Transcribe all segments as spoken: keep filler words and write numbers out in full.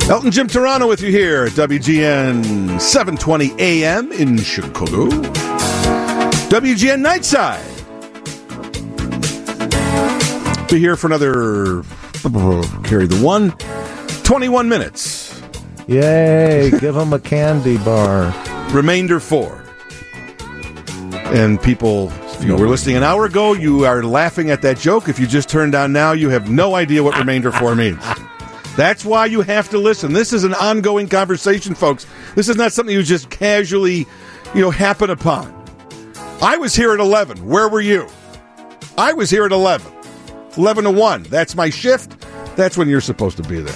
Elton Jim Turano with you here at W G N seven twenty A M in Chicago. W G N Nightside. Be here for another, carry the one, twenty-one minutes. Yay, give them a candy bar. Remainder four. And people, if you were listening an hour ago, you are laughing at that joke. If you just turned on now, you have no idea what remainder four means. That's why you have to listen. This is an ongoing conversation, folks. This is not something you just casually, you know, happen upon. I was here at eleven. Where were you? I was here at eleven. eleven to one. That's my shift. That's when you're supposed to be there.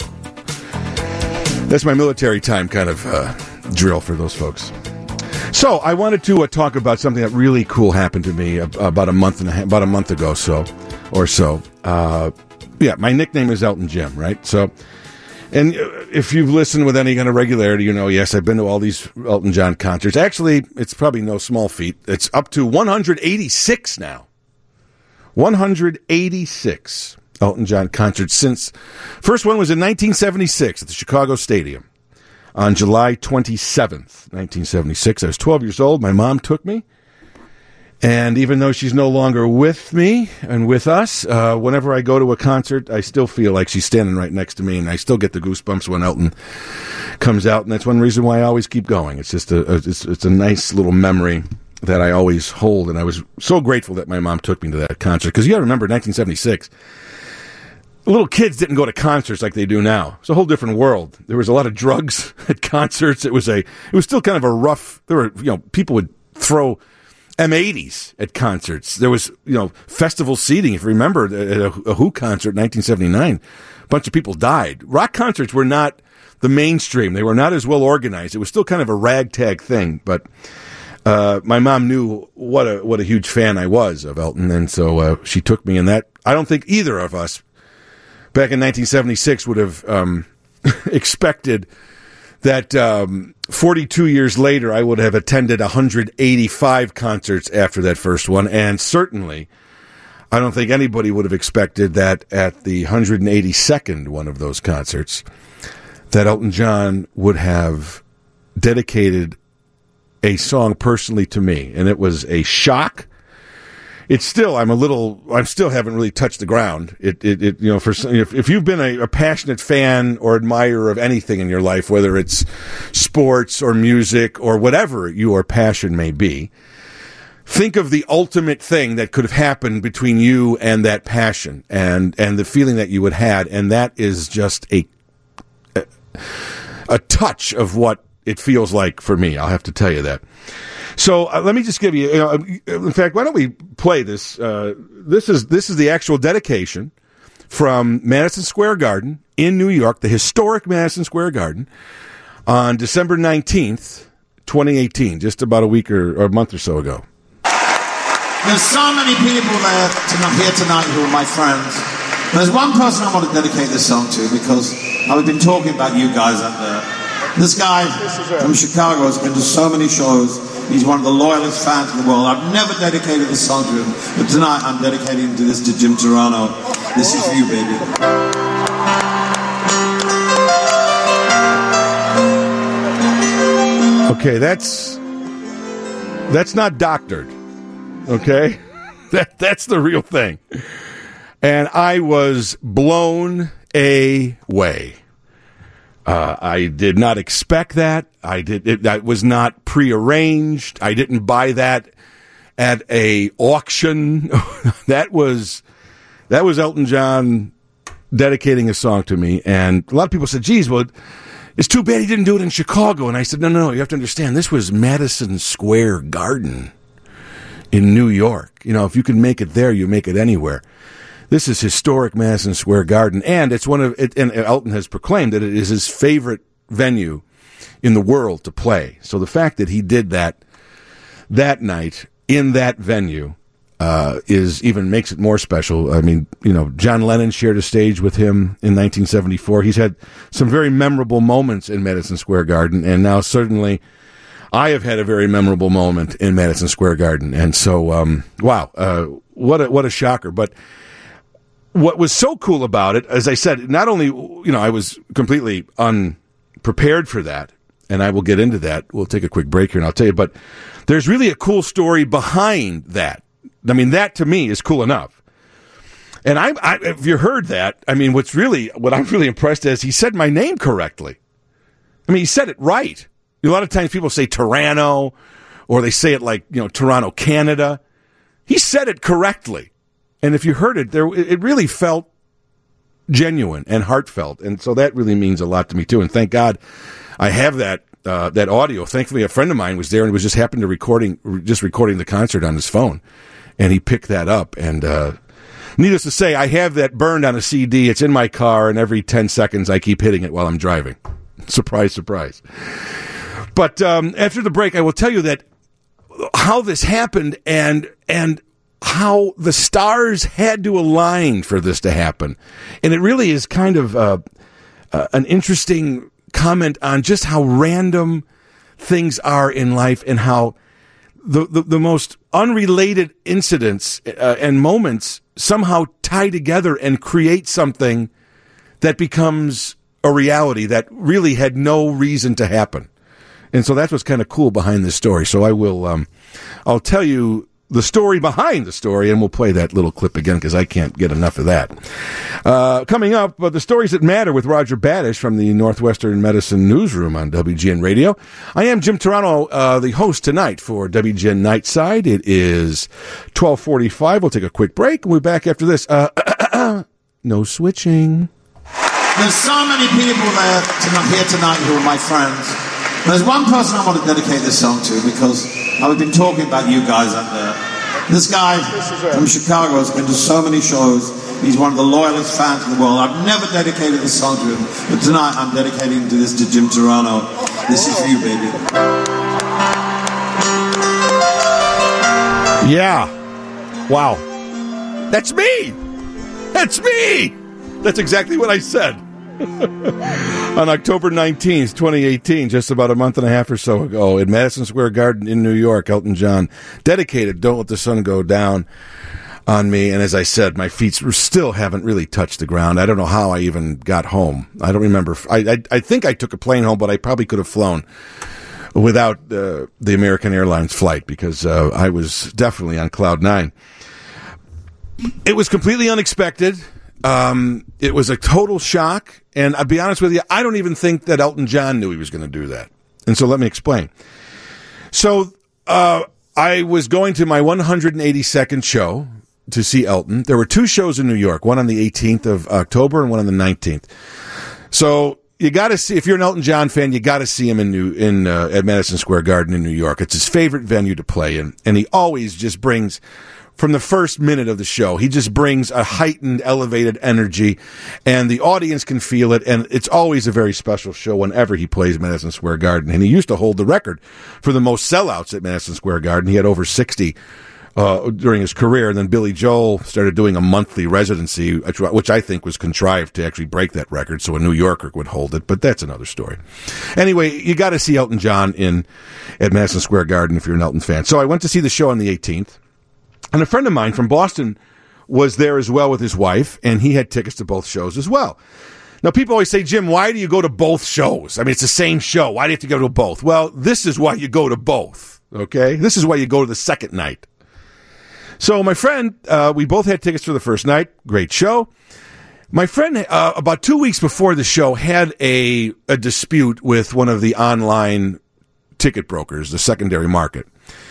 That's my military time kind of uh, drill for those folks. So I wanted to uh, talk about something that really cool happened to me about a month and a half, about a month ago, so or so. Uh, yeah, my nickname is Elton Jim, right? So, and if you've listened with any kind of regularity, you know, yes, I've been to all these Elton John concerts. Actually, it's probably no small feat. It's up to one hundred eighty-six now. one hundred eighty-six Elton John concerts since. First one was in nineteen seventy-six at the Chicago Stadium on July twenty-seventh, nineteen seventy-six. I was twelve years old. My mom took me. And even though she's no longer with me and with us, uh, whenever I go to a concert, I still feel like she's standing right next to me, and I still get the goosebumps when Elton comes out. And that's one reason why I always keep going. It's just a, a it's, it's a nice little memory that I always hold. And I was so grateful that my mom took me to that concert, because you got to remember, nineteen seventy-six. Little kids didn't go to concerts like they do now. It's a whole different world. There was a lot of drugs at concerts. It was a, it was still kind of a rough. There were, you know, people would throw M eighties at concerts. There was, you know, festival seating. If you remember, at a, a Who concert in nineteen seventy-nine, a bunch of people died. Rock concerts were not the mainstream. They were not as well organized. It was still kind of a ragtag thing. But uh, my mom knew what a what a huge fan I was of Elton, and so uh, she took me in that. I don't think either of us back in nineteen seventy-six would have um, expected that um, forty-two years later I would have attended one hundred eighty-five concerts after that first one. And certainly, I don't think anybody would have expected that at the one hundred eighty-second one of those concerts, that Elton John would have dedicated a song personally to me. And it was a shock. It's still, I'm a little, I'm still haven't really touched the ground. It, it, it you know, for if, if you've been a, a passionate fan or admirer of anything in your life, whether it's sports or music or whatever your passion may be, think of the ultimate thing that could have happened between you and that passion and, and the feeling that you had had. And that is just a, a, a touch of what it feels like for me. I'll have to tell you that. So uh, let me just give you, you know, in fact, why don't we play this? Uh, this is this is the actual dedication from Madison Square Garden in New York, the historic Madison Square Garden, on December nineteenth, twenty eighteen, just about a week or, or a month or so ago. There's so many people there tonight, here tonight who are my friends. There's one person I want to dedicate this song to, because I've been talking about you guys up there. This guy from Chicago has been to so many shows. He's one of the loyalest fans in the world. I've never dedicated this song to him, but tonight I'm dedicating to this to Jim Turano. This is for you, baby. Okay, that's that's not doctored. Okay, that that's the real thing. And I was blown away. Uh, I did not expect that. I did. It, that was not prearranged. I didn't buy that at a auction. that was that was Elton John dedicating a song to me. And a lot of people said, "Geez, well, it's too bad he didn't do it in Chicago." And I said, "No, no, no. You have to understand. This was Madison Square Garden in New York. You know, if you can make it there, you make it anywhere." This is historic Madison Square Garden, and it's one of it, and Elton has proclaimed that it is his favorite venue in the world to play. So the fact that he did that that night in that venue uh, is even makes it more special. I mean, you know, John Lennon shared a stage with him in nineteen seventy-four. He's had some very memorable moments in Madison Square Garden, and now certainly I have had a very memorable moment in Madison Square Garden. And so, um, wow, uh, what a, what a shocker! But what was so cool about it, as I said, not only, you know, I was completely unprepared for that, and I will get into that. We'll take a quick break here and I'll tell you, but there's really a cool story behind that. I mean, that to me is cool enough. And I, I if you heard that, I mean, what's really, what I'm really impressed is he said my name correctly. I mean, he said it right. A lot of times people say Toronto, or they say it like, you know, Toronto, Canada. He said it correctly. And if you heard it, there, it really felt genuine and heartfelt. And so that really means a lot to me, too. And thank God I have that uh, that audio. Thankfully, a friend of mine was there and was just happened to recording, just recording the concert on his phone. And he picked that up. And uh, needless to say, I have that burned on a C D. It's in my car, and every ten seconds I keep hitting it while I'm driving. Surprise, surprise. But um, after the break, I will tell you that how this happened and and how the stars had to align for this to happen. And it really is kind of uh, uh, an interesting comment on just how random things are in life and how the, the, the most unrelated incidents uh, and moments somehow tie together and create something that becomes a reality that really had no reason to happen. And so that's what's kind of cool behind this story. So I will, um, I'll tell you the story behind the story, and we'll play that little clip again because I can't get enough of that. Uh, coming up, uh, the stories that matter with Roger Badish from the Northwestern Medicine Newsroom on W G N Radio. I am Jim Toronto, uh, the host tonight for W G N Nightside. It is twelve forty-five. We'll take a quick break. We'll be back after this. Uh, no switching. There's so many people there tonight, here tonight who are my friends. There's one person I want to dedicate this song to because I've been talking about you guys out there. This guy from Chicago has been to so many shows. He's one of the loyalest fans in the world. I've never dedicated this song to him, but tonight I'm dedicating to this to Jim Toronto. This is for you, baby. Yeah. Wow. That's me. That's me. That's exactly what I said. On October nineteenth, twenty eighteen, just about a month and a half or so ago, in Madison Square Garden in New York, Elton John dedicated Don't Let the Sun Go Down on me. And as I said, my feet still haven't really touched the ground. I don't know how I even got home. I don't remember. I, I, I think I took a plane home, but I probably could have flown without uh, the American Airlines flight because uh, I was definitely on cloud nine. It was completely unexpected. Um, it was a total shock. And I'll be honest with you, I don't even think that Elton John knew he was going to do that. And so let me explain. So uh, I was going to my one hundred eighty-second show to see Elton. There were two shows in New York, one on the eighteenth of October and one on the nineteenth. So you got to see, if you're an Elton John fan, you got to see him in New in uh, at Madison Square Garden in New York. It's his favorite venue to play in, and he always just brings, from the first minute of the show, he just brings a heightened, elevated energy, and the audience can feel it, and it's always a very special show whenever he plays Madison Square Garden. And he used to hold the record for the most sellouts at Madison Square Garden. He had over sixty uh, during his career, and then Billy Joel started doing a monthly residency, which I think was contrived to actually break that record so a New Yorker would hold it, but that's another story. Anyway, you got to see Elton John in at Madison Square Garden if you're an Elton fan. So I went to see the show on the eighteenth. And a friend of mine from Boston was there as well with his wife, and he had tickets to both shows as well. Now, people always say, Jim, why do you go to both shows? I mean, it's the same show. Why do you have to go to both? Well, this is why you go to both, okay? This is why you go to the second night. So my friend, uh, we both had tickets for the first night. Great show. My friend, uh, about two weeks before the show, had a, a dispute with one of the online ticket brokers, the secondary market.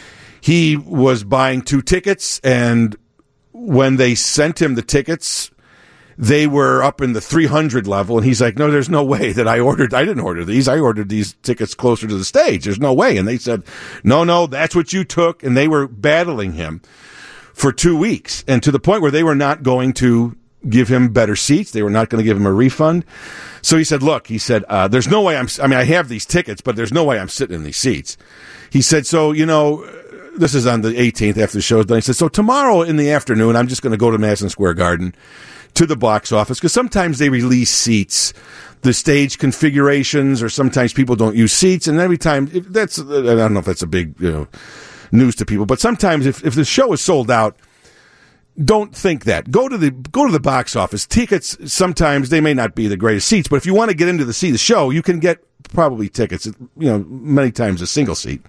He was buying two tickets, and when they sent him the tickets, they were up in the three hundred level, and he's like, no, there's no way that I ordered, I didn't order these, I ordered these tickets closer to the stage, there's no way. And they said, no, no, that's what you took, and they were battling him for two weeks, and to the point where they were not going to give him better seats, they were not going to give him a refund. So he said, look, he said, uh, there's no way I'm, I mean, I have these tickets, but there's no way I'm sitting in these seats. He said, so, you know, this is on the eighteenth after the show's done. He said, so tomorrow in the afternoon, I'm just going to go to Madison Square Garden to the box office because sometimes they release seats, the stage configurations, or sometimes people don't use seats. And every time, if that's, I don't know if that's a big you know, news to people, but sometimes if, if the show is sold out, don't think that. Go to the go to the box office. Tickets, sometimes they may not be the greatest seats, but if you want to get into the see the show, you can get probably tickets, you know, many times a single seat.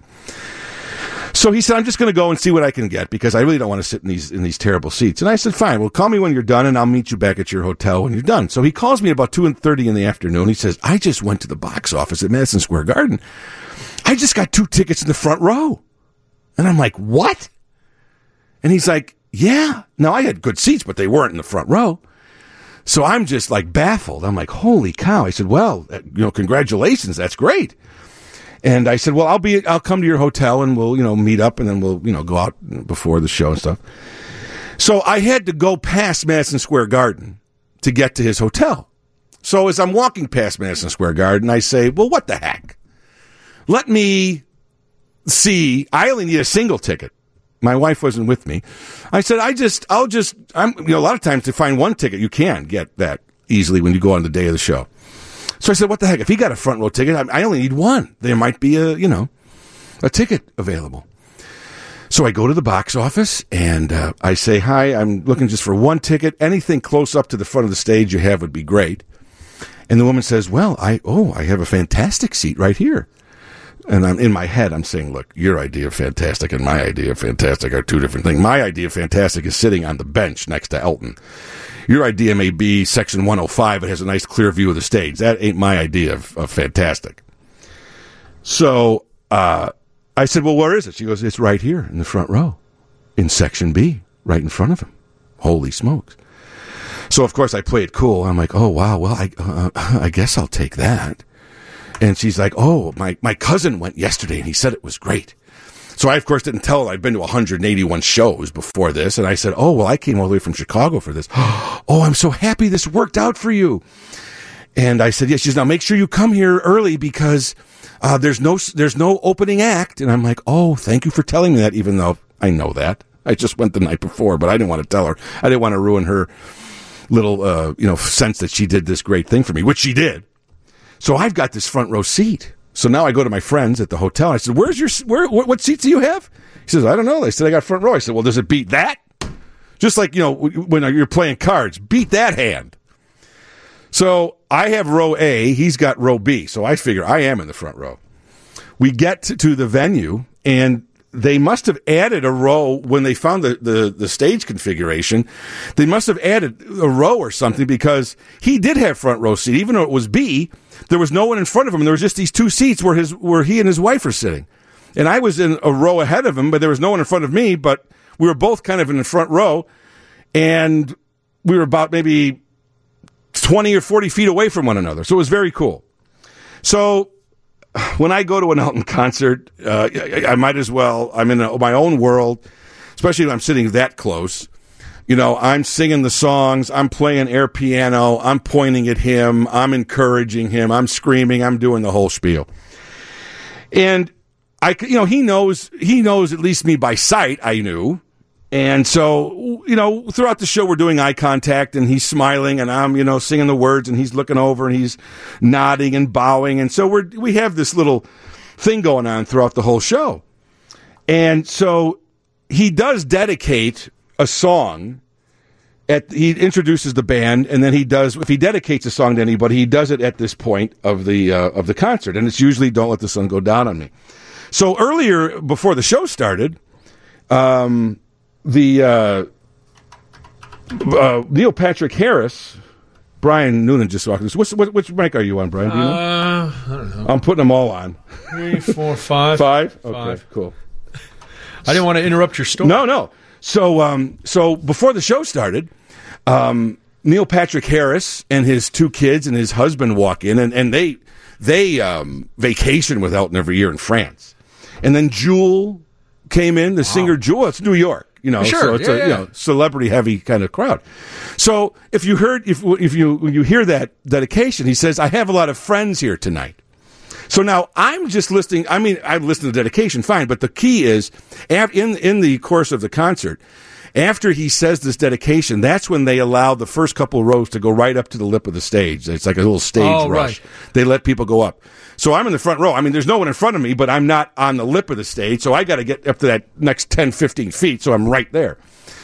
So he said, I'm just going to go and see what I can get because I really don't want to sit in these in these terrible seats. And I said, fine, well, call me when you're done and I'll meet you back at your hotel when you're done. So he calls me about two thirty in the afternoon. He says, I just went to the box office at Madison Square Garden. I just got two tickets in the front row. And I'm like, what? And he's like, yeah. Now, I had good seats, but they weren't in the front row. So I'm just like baffled. I'm like, holy cow. I said, well, you know, congratulations. That's great. And I said, well, I'll be, I'll come to your hotel and we'll, you know, meet up and then we'll, you know, go out before the show and stuff. So I had to go past Madison Square Garden to get to his hotel. So as I'm walking past Madison Square Garden, I say, well, what the heck? Let me see. I only need a single ticket. My wife wasn't with me. I said, I just, I'll just, I'm, you know, a lot of times to find one ticket, you can get that easily when you go on the day of the show. So I said, what the heck? If he got a front row ticket, I, I only need one. There might be a, you know, a ticket available. So I go to the box office and uh, I say, hi, I'm looking just for one ticket. Anything close up to the front of the stage you have would be great. And the woman says, well, I, oh, I have a fantastic seat right here. And I'm in my head, I'm saying, look, your idea of fantastic and my idea of fantastic are two different things. My idea of fantastic is sitting on the bench next to Elton. Your idea may be section one oh five. It has a nice clear view of the stage. That ain't my idea of, of fantastic. So uh, I said, well, where is it? She goes, it's right here in the front row in section B, right in front of him. Holy smokes. So, of course, I play it cool. I'm like, oh, wow, well, I, uh, I guess I'll take that. And she's like, oh, my, my cousin went yesterday, and he said it was great. So I, of course, didn't tell her I'd been to one hundred eighty-one shows before this. And I said, oh, well, I came all the way from Chicago for this. Oh, I'm so happy this worked out for you. And I said, yes. She says, now make sure you come here early because uh, there's no there's no opening act. And I'm like, oh, thank you for telling me that, even though I know that. I just went the night before, but I didn't want to tell her. I didn't want to ruin her little, uh, you know, sense that she did this great thing for me, which she did. So I've got this front row seat. So now I go to my friends at the hotel. I said, where's your, where, what, what seats do you have? He says, I don't know. They said, I got front row. I said, well, does it beat that? Just like, you know, when you're playing cards, beat that hand. So I have row A. He's got row B. So I figure I am in the front row. We get to, to the venue and they must have added a row when they found the, the, the stage configuration. They must have added a row or something because he did have front row seat. Even though it was B, there was no one in front of him. There was just these two seats where his where he and his wife were sitting. And I was in a row ahead of him, but there was no one in front of me. But we were both kind of in the front row. And we were about maybe twenty or forty feet away from one another. So it was very cool. So when I go to an Elton concert, uh, I, I might as well, I'm in a, my own world, especially when I'm sitting that close. You know, I'm singing the songs, I'm playing air piano, I'm pointing at him, I'm encouraging him, I'm screaming, I'm doing the whole spiel. And I, you know, he knows, he knows at least me by sight, I knew. And so, you know, throughout the show, we're doing eye contact and he's smiling and I'm, you know, singing the words and he's looking over and he's nodding and bowing. And so we're, we have this little thing going on throughout the whole show. And so he does dedicate a song at, he introduces the band and then he does, if he dedicates a song to anybody, he does it at this point of the, uh, of the concert. And it's usually Don't Let the Sun Go Down on Me. So earlier, before the show started, um, The uh, uh, Neil Patrick Harris, Brian Noonan just walked this. Which, which mic are you on, Brian? Do you know? Uh, I don't know. I'm putting them all on. Three, four, five. Five? Okay, Five. cool. I didn't want to interrupt your story. No, no. So, um, so before the show started, um, Neil Patrick Harris and his two kids and his husband walk in, and, and they they um, vacation with Elton every year in France. And then Jewel came in, the wow. singer Jewel. It's New York. You know, sure, so it's yeah, a yeah. you know celebrity heavy kind of crowd. So if you heard if if you when you hear that dedication, he says, "I have a lot of friends here tonight." So now I'm just listening. I mean, I've listened to the dedication, fine, but the key is in in the course of the concert, after he says this dedication, that's when they allow the first couple of rows to go right up to the lip of the stage. It's like a little stage oh, rush. Right. They let people go up. So I'm in the front row. I mean, there's no one in front of me, but I'm not on the lip of the stage, so I got to get up to that next ten, fifteen feet, so I'm right there.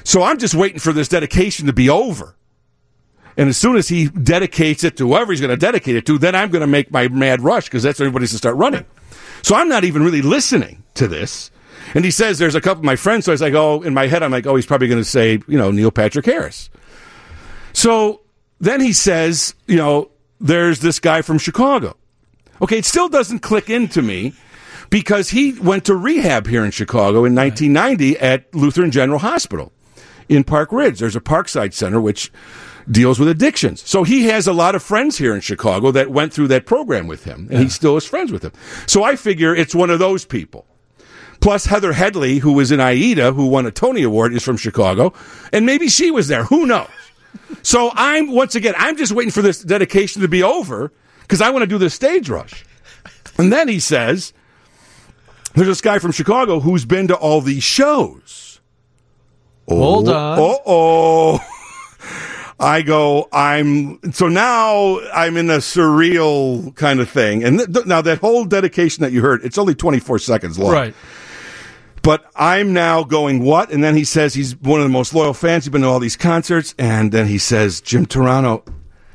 So I'm just waiting for this dedication to be over. And as soon as he dedicates it to whoever he's going to dedicate it to, then I'm going to make my mad rush because that's when everybody's going to start running. So I'm not even really listening to this. And he says there's a couple of my friends. So I was like, oh, in my head, I'm like, oh, he's probably going to say, you know, Neil Patrick Harris. So then he says, you know, there's this guy from Chicago. Okay, it still doesn't click into me because he went to rehab here in Chicago in nineteen ninety at Lutheran General Hospital in Park Ridge. There's a Parkside Center which deals with addictions. So he has a lot of friends here in Chicago that went through that program with him, and yeah. he still is friends with him. So I figure it's one of those people. Plus Heather Headley, who was in Aida, who won a Tony Award, is from Chicago, and maybe she was there. Who knows? So I'm, once again, I'm just waiting for this dedication to be over because I want to do the stage rush. And then he says, there's this guy from Chicago who's been to all these shows. Oh, Hold on. Uh-oh. I go, I'm, so now I'm in a surreal kind of thing. And th- now that whole dedication that you heard, it's only twenty-four seconds long. Right. But I'm now going, what? And then he says he's one of the most loyal fans. He's been to all these concerts. And then he says, Jim Turano,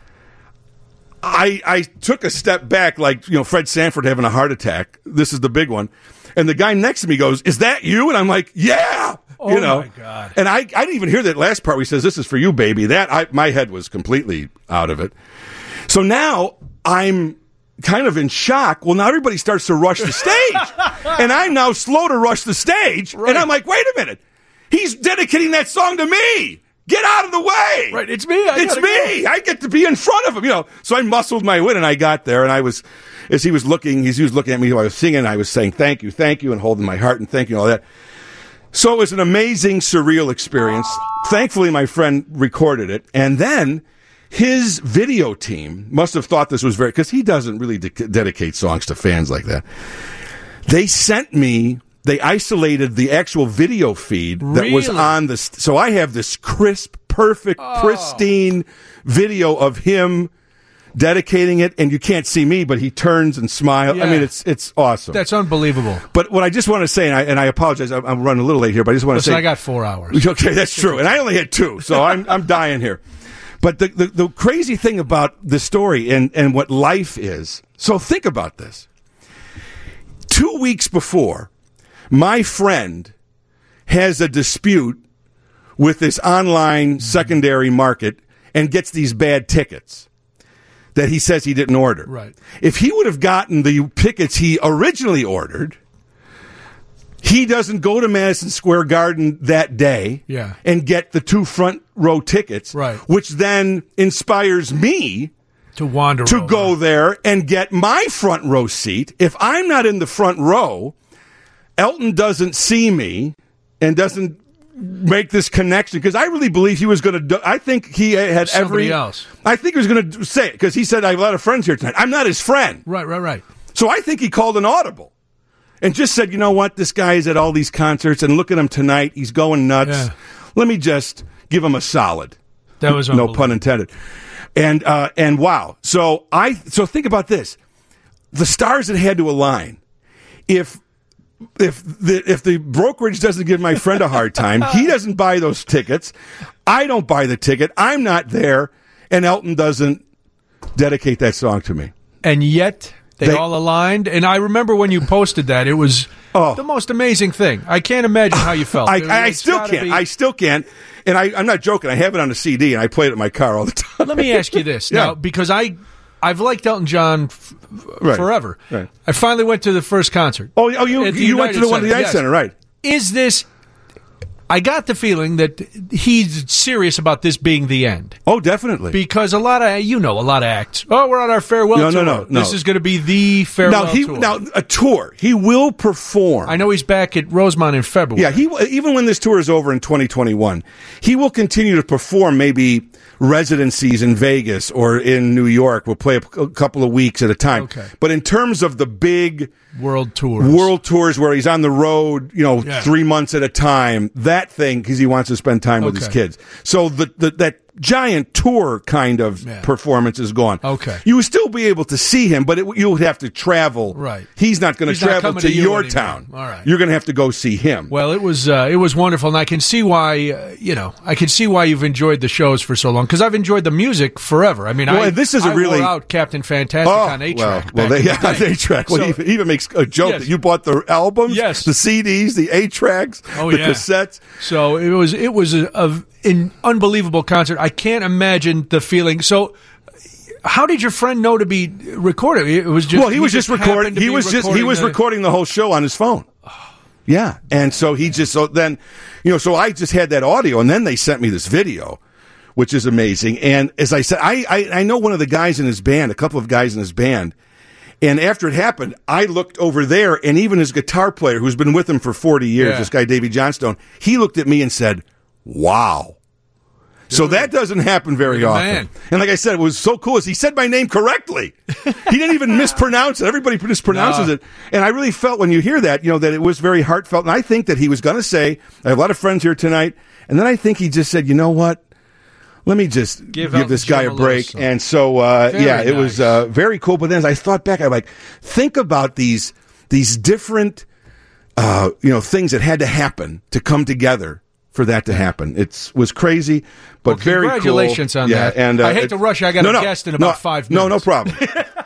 I I took a step back like, you know, Fred Sanford having a heart attack. This is the big one. And the guy next to me goes, is that you? And I'm like, yeah. Oh, you know? my God. And I, I didn't even hear that last part where he says, this is for you, baby. That I, my head was completely out of it. So now I'm kind of in shock. Well, now everybody starts to rush the stage. And I'm now slow to rush the stage. Right. And I'm like, wait a minute. He's dedicating that song to me. Get out of the way. Right, it's me. I it's me. Go. I get to be in front of him, you know. So I muscled my way, and I got there, and I was, as he was looking, he was looking at me while I was singing, I was saying thank you, thank you, and holding my heart and thank you and all that. So it was an amazing, surreal experience. Thankfully, my friend recorded it, and then his video team must have thought this was very, because he doesn't really de- dedicate songs to fans like that. They sent me, they isolated the actual video feed that really? was on the, so I have this crisp, perfect, oh. pristine video of him dedicating it, and you can't see me, but he turns and smiles. Yeah. I mean, it's it's awesome. That's unbelievable. But what I just want to say, and I, and I apologize, I'm, I'm running a little late here, but I just want Listen, to say, I got four hours. Okay, that's true, and I only had two, so I'm I'm dying here. But the, the the crazy thing about the story and and what life is. So think about this. Two weeks before, my friend has a dispute with this online secondary market and gets these bad tickets that he says he didn't order. Right. If he would have gotten the tickets he originally ordered, he doesn't go to Madison Square Garden that day yeah. and get the two front row tickets, right. which then inspires me to wander to over. go there and get my front row seat. If I'm not in the front row, Elton doesn't see me and doesn't make this connection, because I really believe he was going to do, I think he had Somebody every else. I think he was going to say it, because he said I have a lot of friends here tonight. I'm not his friend. Right, right, right. So I think he called an audible and just said, you know what, this guy is at all these concerts, and look at him tonight. He's going nuts. Yeah. Let me just give him a solid. That was no pun intended. And uh, and wow. So I so think about this. The stars that had to align. If If the if the brokerage doesn't give my friend a hard time, he doesn't buy those tickets, I don't buy the ticket, I'm not there, and Elton doesn't dedicate that song to me. And yet they, they all aligned. And I remember when you posted that, it was oh. the most amazing thing. I can't imagine how you felt. I, I, I still can't. Be... I still can't. And I, I'm not joking. I have it on a C D, and I play it in my car all the time. Let me ask you this yeah. now, because I. I've liked Elton John f- right. forever. Right. I finally went to the first concert. Oh, oh you you went to the one at the United yes. Center, right? Is this... I got the feeling that he's serious about this being the end. Oh, definitely. Because a lot of, you know, a lot of acts. Oh, we're on our farewell no, tour. No, no, no. This is going to be the farewell now, he, tour. Now, a tour. He will perform. I know he's back at Rosemont in February. Yeah, he even when this tour is over in twenty twenty-one, he will continue to perform maybe residencies in Vegas or in New York. We'll play a, a couple of weeks at a time. Okay. But in terms of the big world tours, world tours where he's on the road, you know, yeah. three months at a time, that thing, because he wants to spend time with okay. his kids. So the, the that giant tour kind of Yeah. performance is gone. Okay. You would still be able to see him, but it, you would have to travel. Right. He's not going to He's not travel coming to, to you your anymore. town. All right. You're going to have to go see him. Well, it was uh, it was wonderful, and I can see why uh, you know I can see why you've enjoyed the shows for so long because I've enjoyed the music forever. I mean, Well, I and this is a I really- wore out Captain Fantastic Oh, on eight well, track. well, they, yeah, on eight track. Well, So- he even makes a joke Yes. that you bought the albums, Yes. the C Ds, the eight tracks, Oh, the yeah. cassettes. So it was it was a, a, an unbelievable concert. I can't imagine the feeling. So. How did your friend know to be recorded? It was just Well, he, was just, recording. happened to He be was just he was the- recording the whole show on his phone. Yeah, and so he just so then, you know, so I just had that audio, and then they sent me this video, which is amazing. And as I said, I I, I know one of the guys in his band, a couple of guys in his band. And after it happened, I looked over there, and even his guitar player, who's been with him for forty years, Yeah. this guy Davey Johnstone, he looked at me and said, "Wow." So that doesn't happen very You're the often. man. And like I said, it was so cool. Is he said my name correctly. He didn't even mispronounce it. Everybody mispronounces No. it. And I really felt when you hear that, you know, that it was very heartfelt. And I think that he was going to say, I have a lot of friends here tonight. And then I think he just said, you know what? Let me just Give give, Elton this guy John a a little break. something. And so, uh, Very yeah, it was nice. uh, very cool. But then as I thought back, I'm like, think about these, these different, uh, you know, things that had to happen to come together for that to happen. It was crazy, but Well, very cool. congratulations on Yeah, that. And uh, I hate it- to rush. I got no, a no, guest in no, about five No, no minutes. problem.